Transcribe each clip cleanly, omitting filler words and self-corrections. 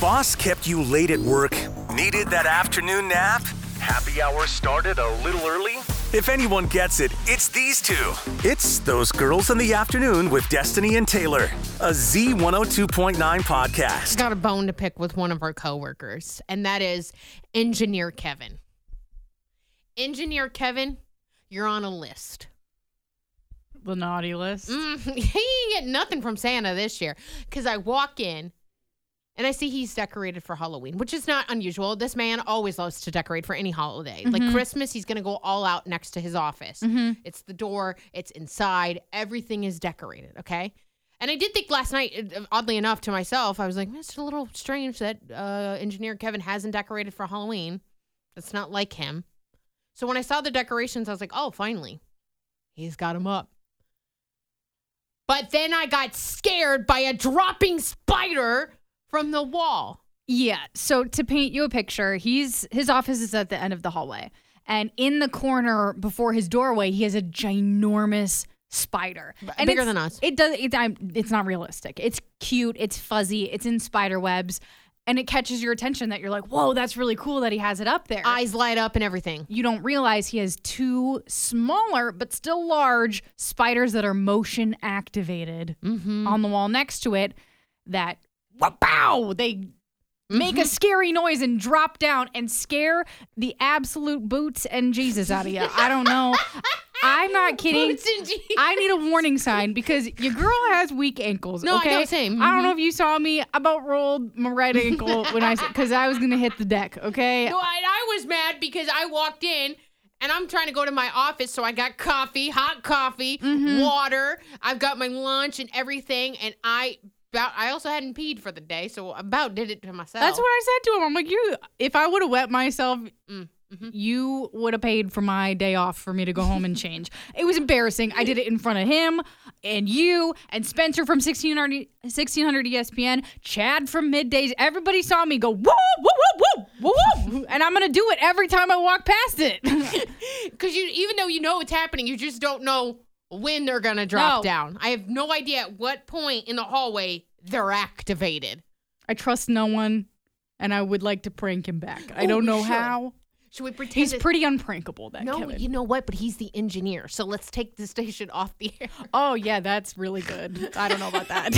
boss kept you late at work? Needed that afternoon nap? Happy hour started a little early? If anyone gets it, it's these two. It's Those Girls in the Afternoon with Destiny and Taylor, a Z102.9 podcast. Got a bone to pick with one of our coworkers, and that is Engineer Kevin. Engineer Kevin, you're on a list. The naughty list. He ain't getting nothing from Santa this year because I walk in and I see he's decorated for Halloween, which is not unusual. This man always loves to decorate for any holiday. Mm-hmm. Like Christmas, he's going to go all out next to his office. Mm-hmm. It's the door. It's inside. Everything is decorated, okay? And I did think last night, oddly enough, to myself, I was like, it's a little strange that Engineer Kevin hasn't decorated for Halloween. It's not like him. So when I saw the decorations, I was like, oh, finally. He's got them up. But then I got scared by a dropping spider from the wall. Yeah. So to paint you a picture, his office is at the end of the hallway. And in the corner before his doorway, he has a ginormous spider. And Bigger than us. It's not realistic. It's cute. It's fuzzy. It's in spider webs. And it catches your attention that you're like, whoa, that's really cool that he has it up there. Eyes light up and everything. You don't realize he has two smaller but still large spiders that are motion activated on the wall next to it that, wow, they make a scary noise and drop down and scare the absolute boots and Jesus out of you. I don't know. I'm not kidding. Boots and Jesus. I need a warning sign because your girl has weak ankles. No, okay? I know, same. I don't know if you saw me. I about rolled my right ankle because I was gonna hit the deck. Okay. No, I was mad because I walked in and I'm trying to go to my office, so I got coffee, hot coffee, water. I've got my lunch and everything, and I also hadn't peed for the day, so about did it to myself. That's what I said to him. I'm like, if I would have wet myself, you would have paid for my day off for me to go home and change. It was embarrassing. I did it in front of him and you and Spencer from 1600 ESPN, Chad from Middays. Everybody saw me go, woo, woo, woo, woo, woo, woo. And I'm going to do it every time I walk past it. Because even though you know it's happening, you just don't know when they're going to drop down. I have no idea at what point in the hallway they're activated. I trust no one, and I would like to prank him back. I don't know how. Should we pretend He's pretty unprankable, that No, Kevin. you know what? But he's the engineer, so let's take the station off the air. Oh, yeah, that's really good. I don't know about that.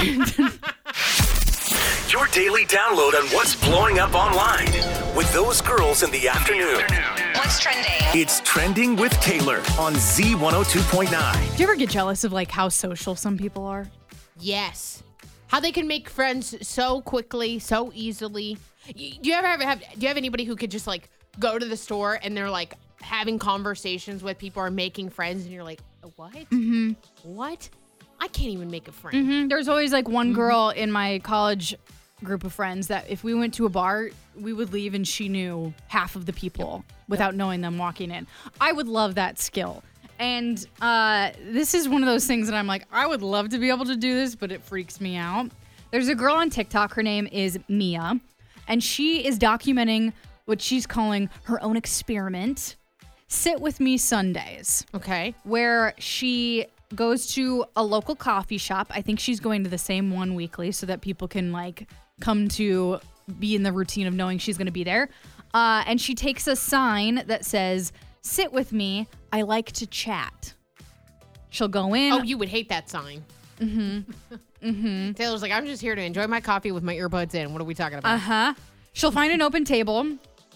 Your daily download on what's blowing up online with Those Girls in the Afternoon. What's trending? It's Trending with Taylor on Z102.9. Do you ever get jealous of like how social some people are? Yes. How they can make friends so quickly, so easily. Do you have anybody who could just like go to the store and they're like having conversations with people or making friends and you're like, what? Mm-hmm. What? I can't even make a friend. Mm-hmm. There's always like one girl in my college group of friends that if we went to a bar, we would leave and she knew half of the people without knowing them walking in. I would love that skill. And this is one of those things that I'm like, I would love to be able to do this, but it freaks me out. There's a girl on TikTok. Her name is Mia, and she is documenting what she's calling her own experiment, Sit With Me Sundays. Okay. Where she goes to a local coffee shop. I think she's going to the same one weekly so that people can like come to be in the routine of knowing she's going to be there. And she takes a sign that says, "Sit with me. I like to chat." She'll go in. Oh, you would hate that sign. Taylor's like, I'm just here to enjoy my coffee with my earbuds in. What are we talking about? Uh-huh. She'll find an open table.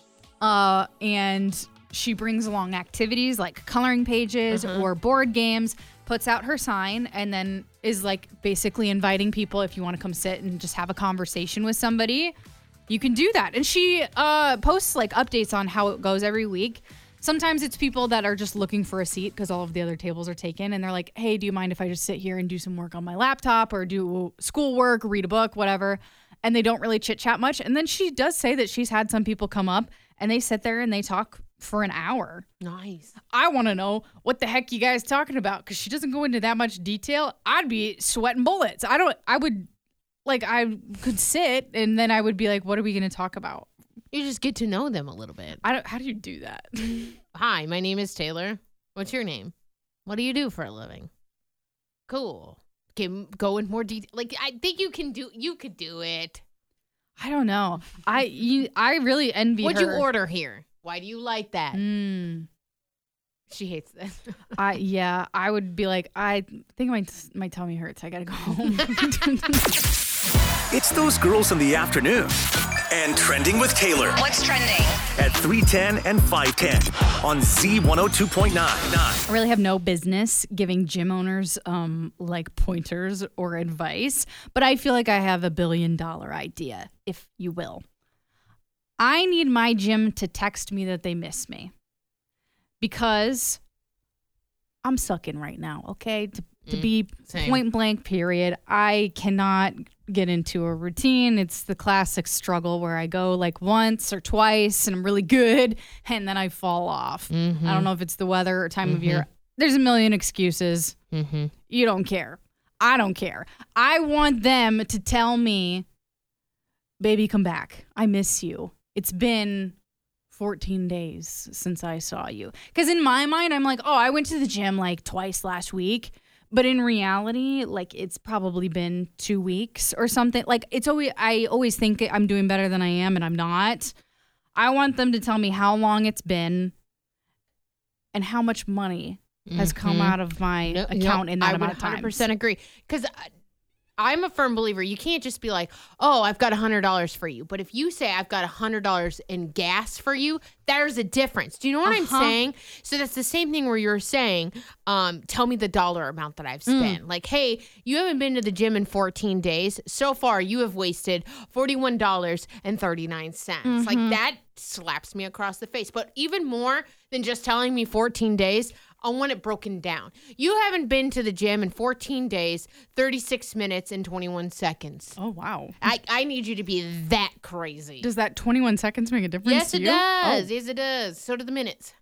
And she brings along activities like coloring pages or board games, puts out her sign, and then is like basically inviting people if you want to come sit and just have a conversation with somebody. You can do that. And she posts like updates on how it goes every week. Sometimes it's people that are just looking for a seat because all of the other tables are taken. And they're like, hey, do you mind if I just sit here and do some work on my laptop or do schoolwork, read a book, whatever? And they don't really chit chat much. And then she does say that she's had some people come up and they sit there and they talk for an hour. Nice. I want to know what the heck you guys talking about because she doesn't go into that much detail. I'd be sweating bullets. I could sit and then I would be like, what are we going to talk about? You just get to know them a little bit. How do you do that? Hi, my name is Taylor. What's your name? What do you do for a living? Cool. Can go in more detail. Like, I think you could do it. I don't know. I really envy What'd her. you order here? Why do you like that? She hates this. I would be like, I think my tummy hurts. I gotta go home. It's those girls in the afternoon. And Trending with Taylor What's trending? at 3:10 and 5:10 on Z102.9. I really have no business giving gym owners like pointers or advice, but I feel like I have $1 billion idea, if you will. I need my gym to text me that they miss me because I'm sucking right now, okay? To be Same. point blank, period. I cannot get into a routine. It's the classic struggle where I go like once or twice and I'm really good and then I fall off. I don't know if it's the weather or time of year. There's a million excuses. You don't care. I don't care. I want them to tell me, baby, come back. I miss you. It's been 14 days since I saw you. Because in my mind, I'm like, oh, I went to the gym like twice last week. But in reality, like it's probably been 2 weeks or something. Like I always think I'm doing better than I am and I'm not. I want them to tell me how long it's been and how much money has come out of my account in that amount of time. I would 100% agree. Because I'm a firm believer. You can't just be like, oh, I've got $100 for you. But if you say I've got $100 in gas for you, there's a difference. Do you know what I'm saying? So that's the same thing where you're saying, tell me the dollar amount that I've spent. Like, hey, you haven't been to the gym in 14 days. So far, you have wasted $41.39. Like that slaps me across the face. But even more than just telling me 14 days, I want it broken down. You haven't been to the gym in 14 days, 36 minutes, and 21 seconds. Oh, wow. I need you to be that crazy. Does that 21 seconds make a difference Yes, to it you? does. Oh. Yes, it does. So do the minutes.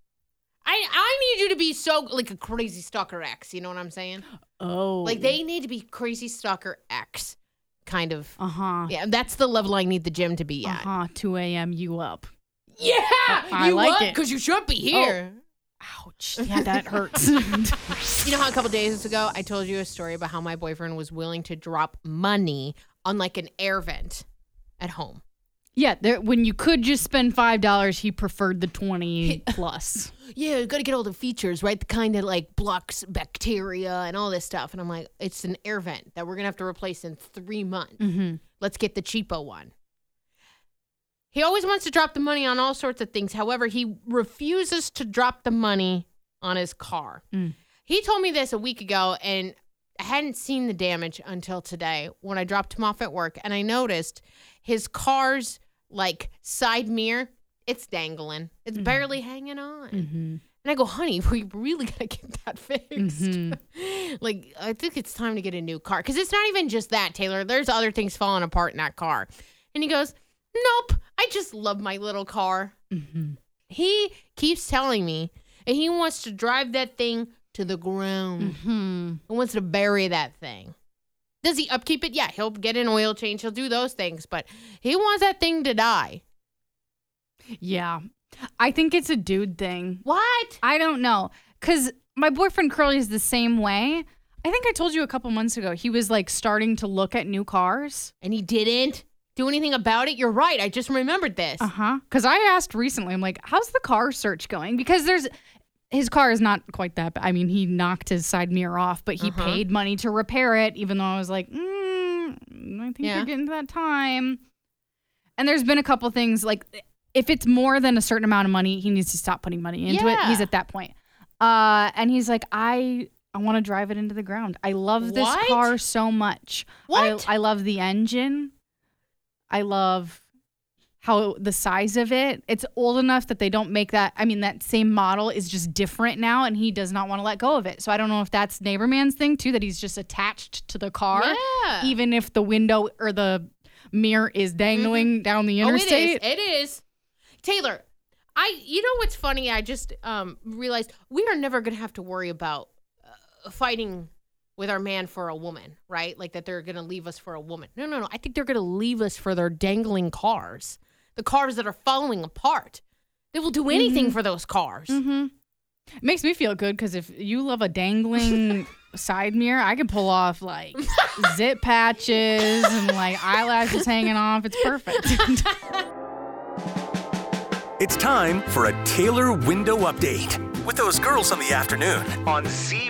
I need you to be so like a crazy stalker X. You know what I'm saying? Oh. Like they need to be crazy stalker X, kind of. Uh-huh. Yeah, that's the level I need the gym to be at. 2 a.m. you up. Yeah, I you like what? it. Because you should be here. Ouch. Yeah, that hurts. You know how a couple days ago I told you a story about how my boyfriend was willing to drop money on like an air vent at home. Yeah, when you could just spend $5, he preferred the 20 plus. Yeah, you got to get all the features, right? The kind that like blocks bacteria and all this stuff. And I'm like, it's an air vent that we're going to have to replace in 3 months. Let's get the cheapo one. He always wants to drop the money on all sorts of things. However, he refuses to drop the money on his car. He told me this a week ago, and I hadn't seen the damage until today when I dropped him off at work. And I noticed his car's like side mirror, it's dangling. It's barely hanging on. And I go, honey, we really got to get that fixed. Like, I think it's time to get a new car. Because it's not even just that, Taylor. There's other things falling apart in that car. And he goes, nope, I just love my little car. He keeps telling me and he wants to drive that thing to the ground. He wants to bury that thing. Does he upkeep it? Yeah, he'll get an oil change. He'll do those things. But he wants that thing to die. Yeah. I think it's a dude thing. What? I don't know. Because my boyfriend Curly is the same way. I think I told you a couple months ago, he was like starting to look at new cars. And he didn't do anything about it? You're right. I just remembered this. Because I asked recently, I'm like, how's the car search going? Because his car is not quite that bad. I mean, he knocked his side mirror off, but he paid money to repair it, even though I was like, I think you're getting to that time. And there's been a couple things, like, if it's more than a certain amount of money, he needs to stop putting money into it. He's at that point. And he's like, I want to drive it into the ground. I love this car so much. What? I love the engine. I love how the size of it. It's old enough that they don't make that. I mean, that same model is just different now, and he does not want to let go of it. So I don't know if that's Neighborman's thing, too, that he's just attached to the car. Yeah. Even if the window or the mirror is dangling down the interstate. It is. Taylor, you know what's funny? I just realized we are never going to have to worry about fighting with our man for a woman, right? Like that they're going to leave us for a woman. No. I think they're going to leave us for their dangling cars. The cars that are falling apart. They will do anything for those cars. It makes me feel good because if you love a dangling side mirror, I can pull off like zip patches and like eyelashes hanging off. It's perfect. It's time for a Taylor window update with those girls on the afternoon on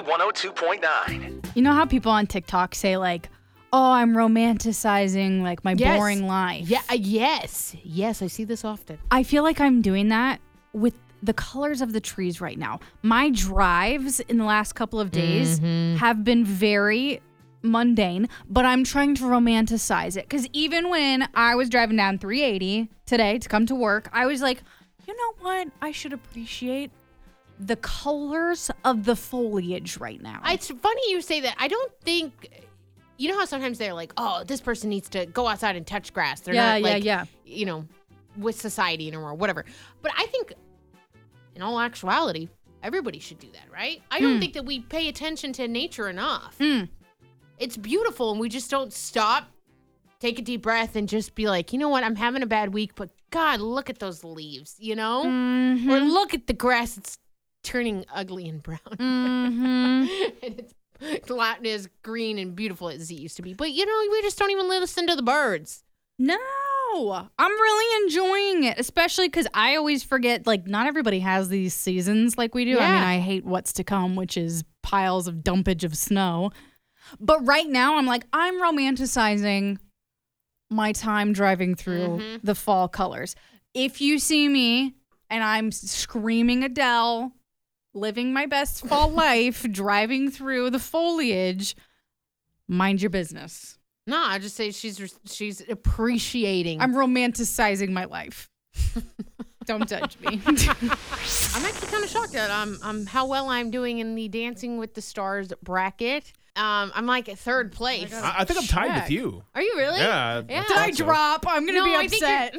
Z102.9. You know how people on TikTok say like, oh, I'm romanticizing like my boring life. Yeah. Yes, I see this often. I feel like I'm doing that with the colors of the trees right now. My drives in the last couple of days have been very mundane, but I'm trying to romanticize it. Because even when I was driving down 380 today to come to work, I was like, you know what? I should appreciate the colors of the foliage right now. It's funny you say that. I don't think, you know how sometimes they're like, oh, this person needs to go outside and touch grass. They're not like, you know, with society anymore, whatever. But I think in all actuality, everybody should do that, right? I don't think that we pay attention to nature enough. It's beautiful, and we just don't stop, take a deep breath, and just be like, you know what? I'm having a bad week, but God, look at those leaves, you know? Or look at the grass. It's turning ugly and brown. And it's not as green and beautiful as it used to be. But, you know, we just don't even listen to the birds. No, I'm really enjoying it, especially because I always forget, like, not everybody has these seasons like we do. Yeah. I mean, I hate what's to come, which is piles of dumpage of snow. But right now, I'm like, I'm romanticizing my time driving through the fall colors. If you see me and I'm screaming Adele, living my best fall life, driving through the foliage, mind your business. No, I just say she's appreciating. I'm romanticizing my life. Don't judge me. I'm actually kind of shocked at how well I'm doing in the Dancing with the Stars bracket. I'm like at third place. I think I'm tied with you. Are you really? Yeah. Yeah. Did I drop? I'm going to be upset.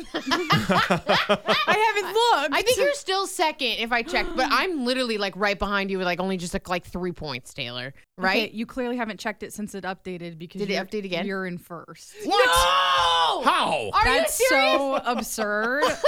I haven't looked. I think you're still second if I check, but I'm literally like right behind you with like only just like 3 points, Taylor. Right? Okay, you clearly haven't checked it since it updated because Did it update again? You're in first. What? No! How? Are That's you serious? so absurd. Woo!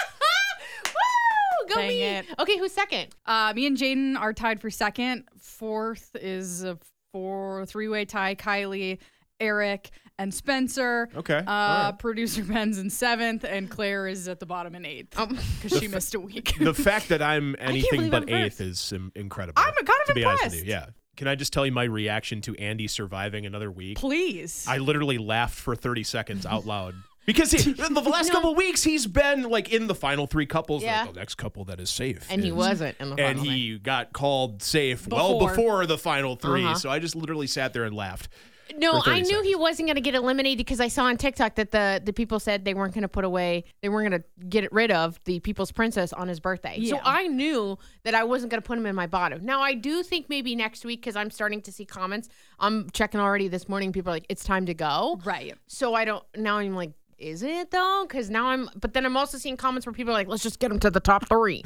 Go Dang me. it. Okay, who's second? Me and Jaden are tied for second. Fourth is a three-way tie. Kylie, Eric, and Spencer. Okay. All right. Producer Ben's in seventh, and Claire is at the bottom in eighth because she missed a week. The fact that I'm anything believe but I'm first. eighth is incredible. I'm kind of to be honest impressed. with you. Yeah. Can I just tell you my reaction to Andy surviving another week? Please. I literally laughed for 30 seconds out loud. Because in the last couple of weeks, he's been like in the final 3 couples. Yeah. Like, the next couple that is safe. And he wasn't in the final And he got called safe well before the final 3. So I just literally sat there and laughed. No, for 30 I knew seconds. he wasn't going to get eliminated because I saw on TikTok that the people said they weren't going to they weren't going to get rid of the People's Princess on his birthday. So Yeah. I knew that I wasn't going to put him in my bottom. Now, I do think maybe next week, because I'm starting to see comments, I'm checking already this morning, people are like, it's time to go. Right. So now I'm like, is it though? Because but then I'm also seeing comments where people are like, let's just get him to the top 3.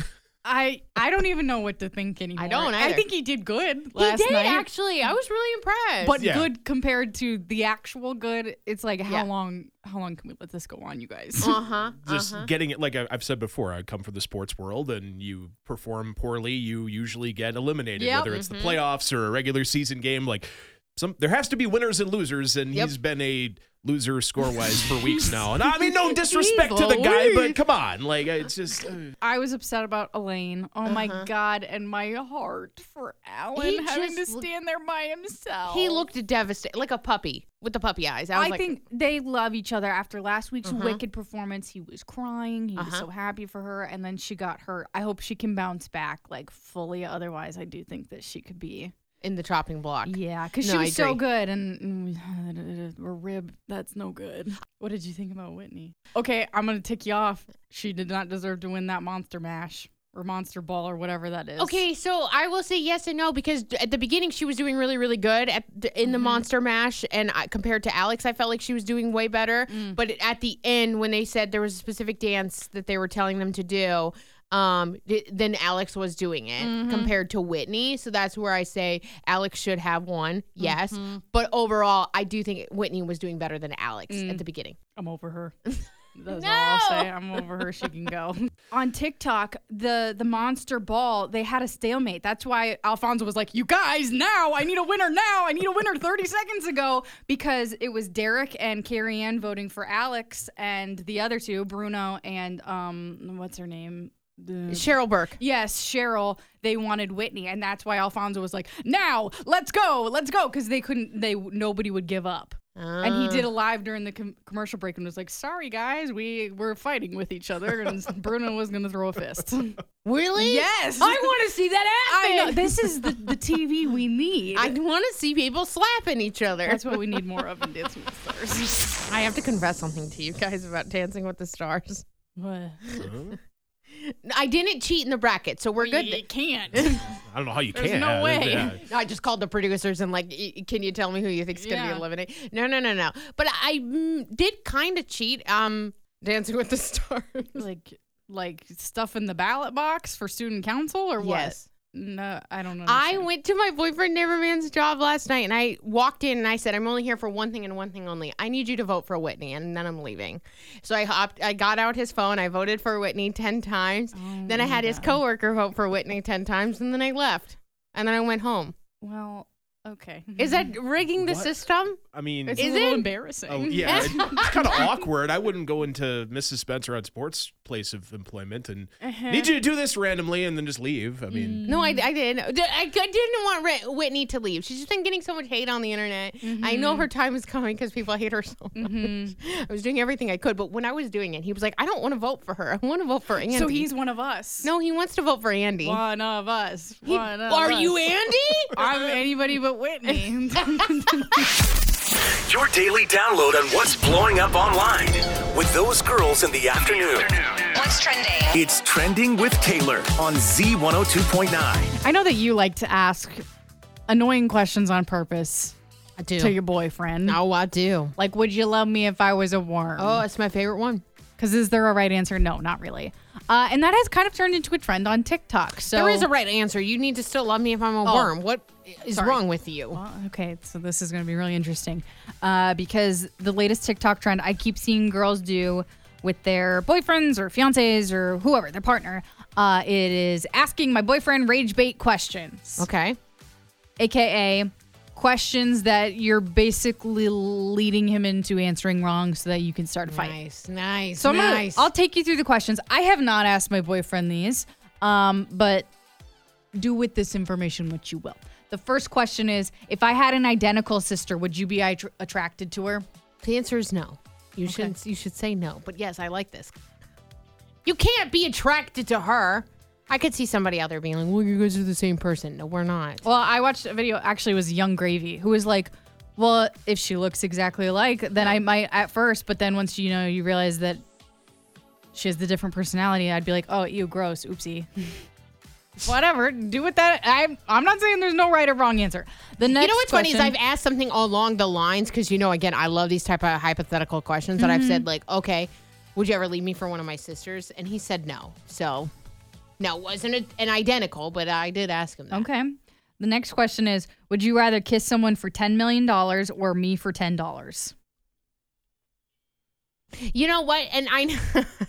I don't even know what to think anymore. I don't I either. think he did good He last did, night. actually. I was really impressed. But Yeah. good compared to the actual good. It's like how long can we let this go on, you guys? Just getting it, like I've said before, I come from the sports world, and you perform poorly, you usually get eliminated, Yep. whether it's the playoffs or a regular season game. Like there has to be winners and losers, and he's been a loser score-wise for weeks now. And I mean, no disrespect to the guy, but come on. Like, it's just... I was upset about Elaine. Oh my God. And my heart for Alan He having to just stand there by himself. he looked devastated, like a puppy with the puppy eyes. I was like, think they love each other. After last week's Wicked performance, he was crying. He was so happy for her. And then she got hurt. I hope she can bounce back like fully. Otherwise, I do think that she could be... in the chopping block. Yeah, because No, she I was so agree. good, and her rib, that's no good. What did you think about Whitney? Okay, I'm going to tick you off. She did not deserve to win that Monster Mash or Monster Ball or whatever that is. Okay, so I will say yes and no, because at the beginning she was doing really, really good in the Monster Mash, and compared to Alex, I felt like she was doing way better. But at the end, when they said there was a specific dance that they were telling them to do, then Alex was doing it compared to Whitney. So that's where I say Alex should have won. Yes. But overall, I do think Whitney was doing better than Alex at the beginning. I'm over her. That's all I'll say. I'm over her. She can go. On TikTok, the Monster Ball, they had a stalemate. That's why Alfonso was like, you guys, now. I need a winner now. I need a winner 30 seconds ago. Because it was Derek and Carrie Ann voting for Alex, and the other two, Bruno and, what's her name? Cheryl Burke. Yes, Cheryl. They wanted Whitney, and that's why Alfonso was like, now, let's go. Because nobody would give up. And he did a live during the commercial break and was like, sorry, guys, we were fighting with each other, and Bruno was going to throw a fist. Really? Yes. I want to see that happen. I know. This is the TV we need. I want to see people slapping each other. That's what we need more of in Dancing with the Stars. I have to confess something to you guys about Dancing with the Stars. What? I didn't cheat in the bracket, so we're good. You can't. I don't know how you There's can. no way. Yeah. I just called the producers and like, can you tell me who you think's going to be eliminated? No. But I did kind of cheat. Dancing with the Stars. Like stuff in the ballot box for student council or what? Yes. No, I don't know. I went to my boyfriend Neverman's job last night, and I walked in and I said, I'm only here for one thing and one thing only. I need you to vote for Whitney, and then I'm leaving. So I got out his phone. I voted for Whitney 10 times. Then I had his coworker vote for Whitney 10 times, and then I left. And then I went home. Well, okay. Is that rigging the What? system? I mean, It's Is a little it? embarrassing. oh, yeah, it's kind of awkward. I wouldn't go into Mrs. Spencer on Sports' place of employment and need you to do this randomly and then just leave. I mean, No, I did. I didn't want Whitney to leave. She's just been getting so much hate on the internet. I know her time is coming because people hate her so much. I was doing everything I could, but when I was doing it, he was like, I don't want to vote for her. I want to vote for Andy. So he's one of us. No, he wants to vote for Andy. One of us. Are you Andy? I'm anybody but Whitney. Your daily download on what's blowing up online with those girls in the afternoon. What's trending? It's Trending with Taylor on Z102.9. I know that you like to ask annoying questions on purpose I do. to your boyfriend. Oh, I do. Like, would you love me if I was a worm? Oh, it's my favorite one. Because is there a right answer? No, not really. And that has kind of turned into a trend on TikTok. So There is a right answer. You need to still love me if I'm a worm. What is wrong with you? Well, okay, so this is going to be really interesting because the latest TikTok trend I keep seeing girls do with their boyfriends or fiancés or whoever, their partner, it is asking my boyfriend rage bait questions. Okay. AKA questions that you're basically leading him into answering wrong so that you can start a fight. Nice. So nice. I'll take you through the questions. I have not asked my boyfriend these, but do with this information what you will. The first question is, if I had an identical sister, would you be attracted to her? The answer is no. You should say no. But yes, I like this. You can't be attracted to her. I could see somebody out there being like, well, you guys are the same person. No, we're not. Well, I watched a video, actually it was Young Gravy, who was like, well, if she looks exactly alike, then I might at first, but then once you realize that she has the different personality, I'd be like, oh, ew, gross, oopsie. Whatever, do with that. I'm not saying there's no right or wrong answer. The next You know what's funny is question- I've asked something along the lines because, again, I love these type of hypothetical questions that I've said like, okay, would you ever leave me for one of my sisters? And he said no. So, no, it wasn't an identical, but I did ask him that. Okay. The next question is, would you rather kiss someone for $10 million or me for $10? You know what? And I know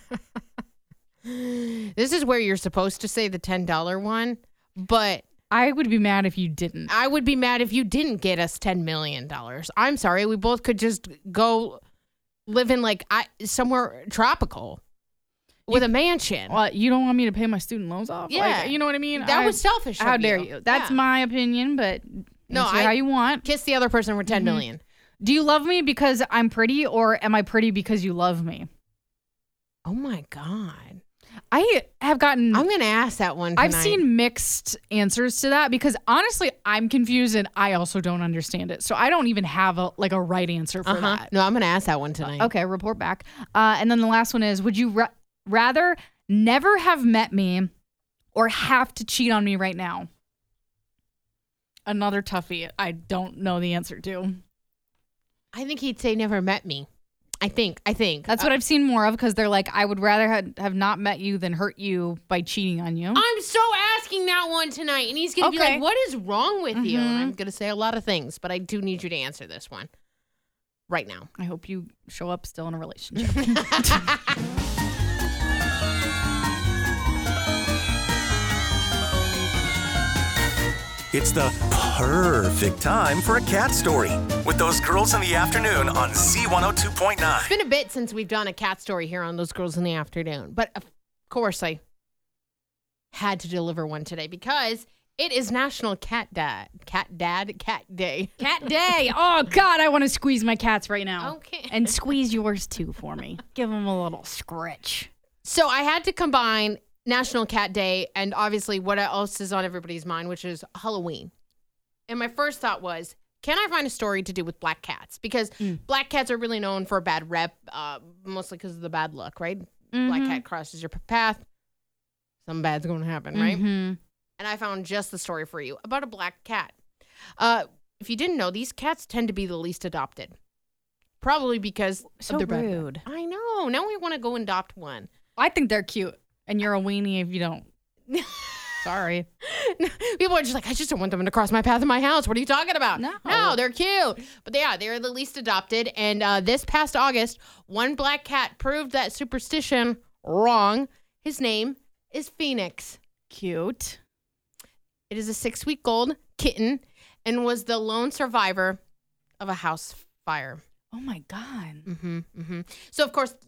this is where you're supposed to say the $10 one, but I would be mad if you didn't. I would be mad if you didn't get us $10 million. I'm sorry. We both could just go live in somewhere tropical with a mansion. Well, you don't want me to pay my student loans off? Yeah. Like, you know what I mean? That was selfish of How you. dare you? That's Yeah. my opinion, but No, answer how you want. Kiss the other person for $10 million. Do you love me because I'm pretty, or am I pretty because you love me? Oh my God. I have gotten. I'm going to ask that one tonight. I've seen mixed answers to that because honestly, I'm confused and I also don't understand it. So I don't even have a right answer for that. No, I'm going to ask that one tonight. Okay, report back. And then the last one is, would you rather never have met me or have to cheat on me right now? Another toughie I don't know the answer to. I think he'd say never met me. I think. That's what I've seen more of because they're like, I would rather have not met you than hurt you by cheating on you. I'm so asking that one tonight. And he's going to be Okay. like, what is wrong with you? And I'm going to say a lot of things, but I do need you to answer this one. right now. I hope you show up still in a relationship. It's the perfect time for a cat story with those girls in the afternoon on Z102.9. It's been a bit since we've done a cat story here on Those Girls in the Afternoon, but of course I had to deliver one today because it is National Cat Day. Cat Day. Cat Day. Oh, God, I want to squeeze my cats right now. Okay. And squeeze yours, too, for me. Give them a little scritch. So I had to combine National Cat Day and obviously what else is on everybody's mind, which is Halloween. And my first thought was, can I find a story to do with black cats? Because black cats are really known for a bad rep, mostly because of the bad luck, right? Mm-hmm. Black cat crosses your path, something bad's going to happen, right? Mm-hmm. And I found just the story for you about a black cat. If you didn't know, these cats tend to be the least adopted. Probably because So of their bad rude. rep. I know. Now we want to go adopt one. I think they're cute. And you're a weenie if you don't. Sorry. People are just like, I just don't want them to cross my path in my house. What are you talking about? No. They're cute. But they're the least adopted. And this past August, one black cat proved that superstition wrong. His name is Phoenix. Cute. It is a 6-week-old kitten and was the lone survivor of a house fire. Oh, my God. So, of course,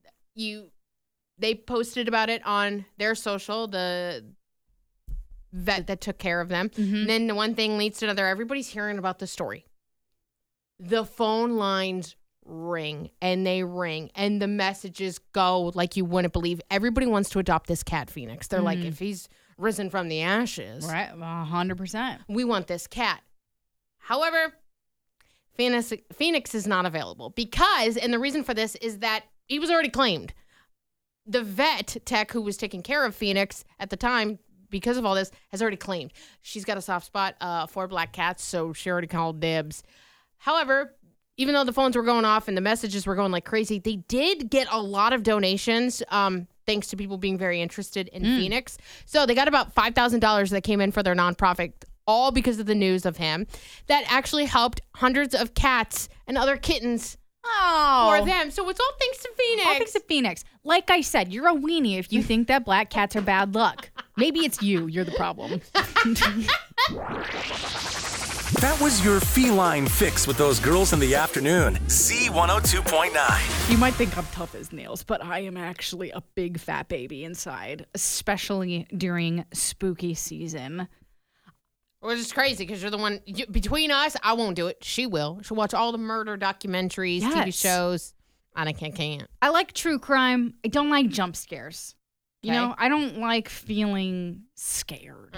they posted about it on their social, the vet that took care of them. And then the one thing leads to another. Everybody's hearing about the story. The phone lines ring and they ring and the messages go like you wouldn't believe. Everybody wants to adopt this cat, Phoenix. They're like, if he's risen from the ashes, Right. 100%. we want this cat. However, Phoenix is not available because, and the reason for this is that he was already claimed. The vet tech who was taking care of Phoenix at the time, because of all this, has already claimed. She's got a soft spot for black cats, so she already called dibs. However, even though the phones were going off and the messages were going like crazy, they did get a lot of donations, thanks to people being very interested in Phoenix. So they got about $5,000 that came in for their nonprofit, all because of the news of him, that actually helped hundreds of cats and other kittens for them. So it's all thanks to Phoenix. All thanks to Phoenix. Like I said, you're a weenie if you think that black cats are bad luck. Maybe it's you. You're the problem. That was your feline fix with those girls in the afternoon. Z102.9. You might think I'm tough as nails, but I am actually a big fat baby inside, especially during spooky season. Which is crazy because you're the one, between us, I won't do it. She will. She'll watch all the murder documentaries, TV Yes. shows. I can't. I like true crime. I don't like jump scares. You Okay. know, I don't like feeling scared.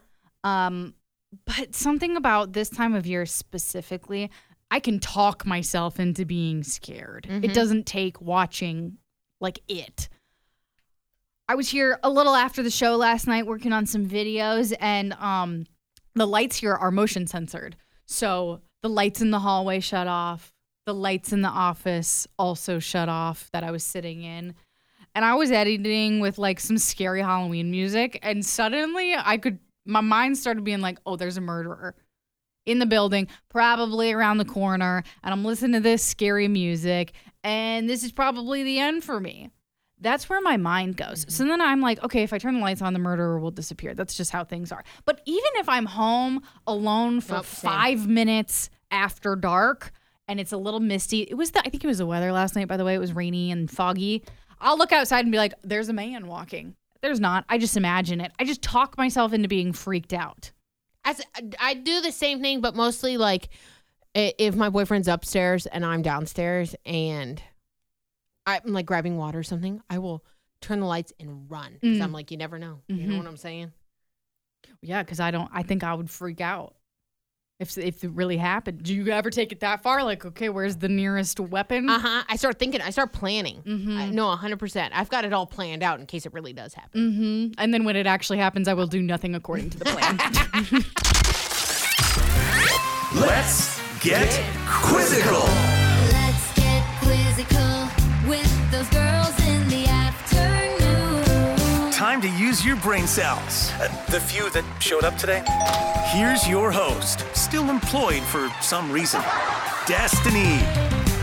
But something about this time of year specifically, I can talk myself into being scared. It doesn't take watching like it. I was here a little after the show last night working on some videos, and the lights here are motion censored. So the lights in the hallway shut off. The lights in the office also shut off that I was sitting in. And I was editing with like some scary Halloween music. And suddenly my mind started being like, oh, there's a murderer in the building, probably around the corner. And I'm listening to this scary music. And this is probably the end for me. That's where my mind goes. So then I'm like, okay, if I turn the lights on, the murderer will disappear. That's just how things are. But even if I'm home alone for 5 minutes after dark and it's a little misty, I think it was the weather last night, by the way. It was rainy and foggy. I'll look outside and be like, there's a man walking. There's not. I just imagine it. I just talk myself into being freaked out. I do the same thing, but mostly like if my boyfriend's upstairs and I'm downstairs and I'm like grabbing water or something, I will turn the lights and run because I'm like, you never know. You know what I'm saying? Yeah, because I think I would freak out if it really happened. Do you ever take it that far? Like, okay, where's the nearest weapon? I start thinking. I start planning. No, 100%. I've got it all planned out in case it really does happen. And then when it actually happens, I will do nothing according to the plan. Let's get quizzical. Let's get quizzical with those girls in the afternoon. Time to use your brain cells. The few that showed up today. Here's your host, still employed for some reason, Destiny.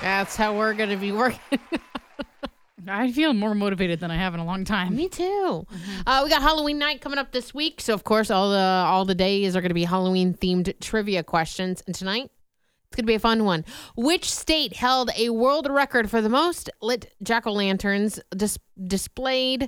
That's how we're going to be working. I feel more motivated than I have in a long time. Me too. We got Halloween night coming up this week. So, of course, all the days are going to be Halloween-themed trivia questions. And tonight, it's going to be a fun one. Which state held a world record for the most lit jack-o'-lanterns displayed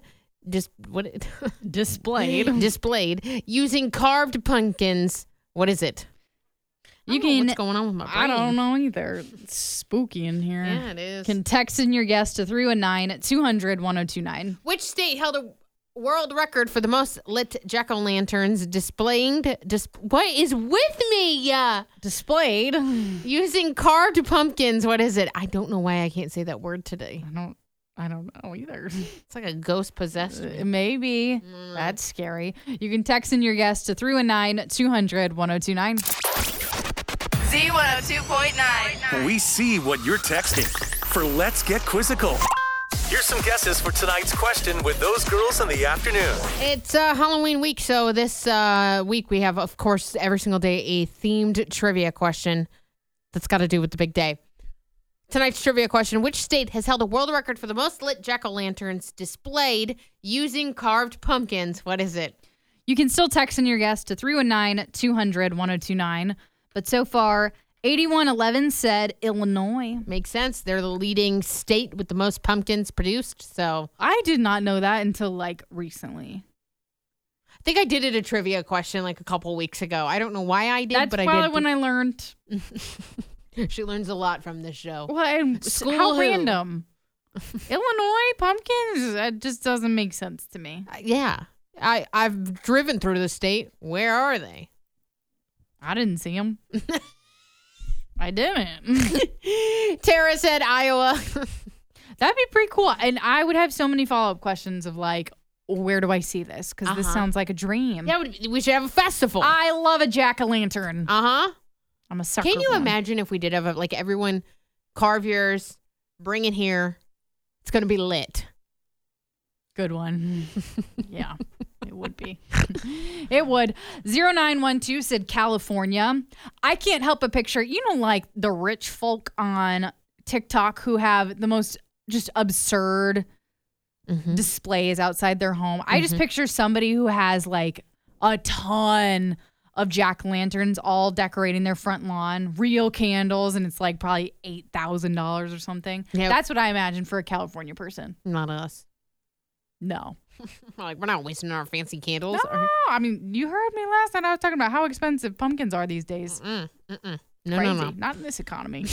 using carved pumpkins? What is it? You can. What's going on with my brain? I don't know either. It's spooky in here. Yeah, it is. Can text in your guess to 319-200-1029. Which state held a world record for the most lit jack-o'-lanterns displayed? What is with me? Displayed. Using carved pumpkins. What is it? I don't know why I can't say that word today. I don't know either. It's like a ghost possessed me. Maybe. That's scary. You can text in your guess to 319-200-1029. Z102.9. We see what you're texting for Let's Get Quizzical. Here's some guesses for tonight's question with those girls in the afternoon. It's Halloween week, so this week we have, of course, every single day a themed trivia question that's got to do with the big day. Tonight's trivia question: which state has held a world record for the most lit jack-o'-lanterns displayed using carved pumpkins? What is it? You can still text in your guess to 319-200-1029. But so far, 8111 said Illinois. Makes sense. They're the leading state with the most pumpkins produced. So I did not know that until like recently. I think I did it a trivia question like a couple weeks ago. I don't know why I did, That's but I probably did. when I learned. She learns a lot from this show. Well, School how who? random. Illinois pumpkins? That just doesn't make sense to me. Yeah. I've driven through the state. Where are they? I didn't see them. I didn't. Tara said Iowa. That'd be pretty cool. And I would have so many follow-up questions of like, where do I see this? Because this sounds like a dream. Yeah, we should have a festival. I love a jack-o'-lantern. Uh-huh. I'm a sucker. Can you for one. imagine if we did have like everyone carve yours, bring it here. It's going to be lit. Good one. Yeah, it would be. It would. 0912 said California. I can't help but picture, like the rich folk on TikTok who have the most just absurd displays outside their home. I just picture somebody who has like a ton of jack-o'-lanterns all decorating their front lawn, real candles, and it's like probably $8,000 or something. Yep. That's what I imagine for a California person. Not us. No. We're not wasting our fancy candles. No, I mean, you heard me last night. I was talking about how expensive pumpkins are these days. No, Crazy. no. Not in this economy.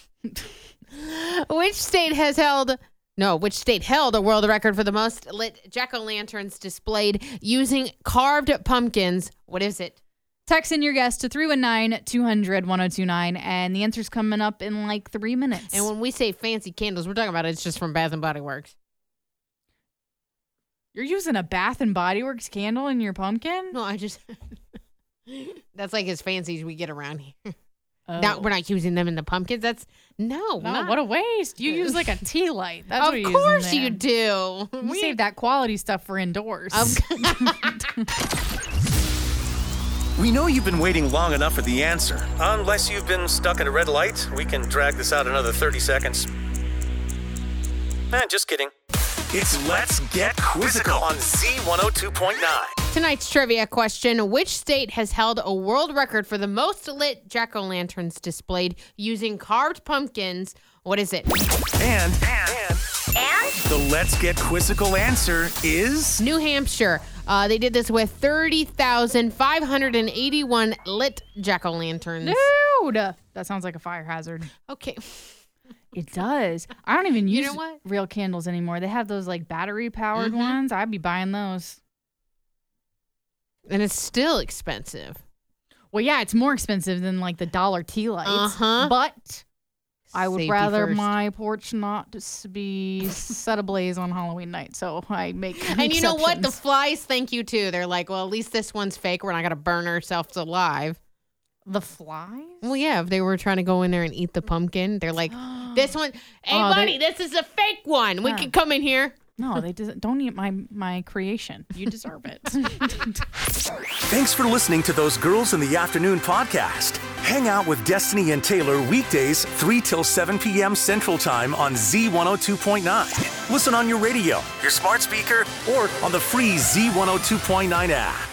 Which state held a world record for the most lit jack-o'-lanterns displayed using carved pumpkins? What is it? Text in your guess to 319-200-1029, and the answer's coming up in like 3 minutes. And when we say fancy candles, we're talking about it's just from Bath & Body Works. You're using a Bath & Body Works candle in your pumpkin? No, I just... That's like as fancy as we get around here. Oh. Now, we're not using them in the pumpkins. That's... No, What a waste. You use like a tea light. That's what Of you course use you do. You save that quality stuff for indoors. We know you've been waiting long enough for the answer. Unless you've been stuck at a red light, we can drag this out another 30 seconds. Just kidding. It's Let's Get Quizzical on Z102.9. Tonight's trivia question: which state has held a world record for the most lit jack-o'-lanterns displayed using carved pumpkins? What is it? And the Let's Get Quizzical answer is... New Hampshire. They did this with 30,581 lit jack-o'-lanterns. Dude, that sounds like a fire hazard. Okay. It does. I don't even use know what? real candles anymore. They have those like battery-powered ones. I'd be buying those. And it's still expensive. Well, yeah, it's more expensive than like the dollar tea lights. But I would Safety rather first. my porch not just be set ablaze on Halloween night. So I make And you know what? The exceptions. flies thank you too. They're like, well, at least this one's fake. We're not going to burn ourselves alive. The flies? Well, yeah, if they were trying to go in there and eat the pumpkin, they're like, this one, hey, Oh, buddy, this is a fake one. We can come in here. No, they don't eat my creation. You deserve it. Thanks for listening to Those Girls in the Afternoon podcast. Hang out with Destiny and Taylor weekdays 3 till 7 p.m. Central Time on Z102.9. Listen on your radio, your smart speaker, or on the free Z102.9 app.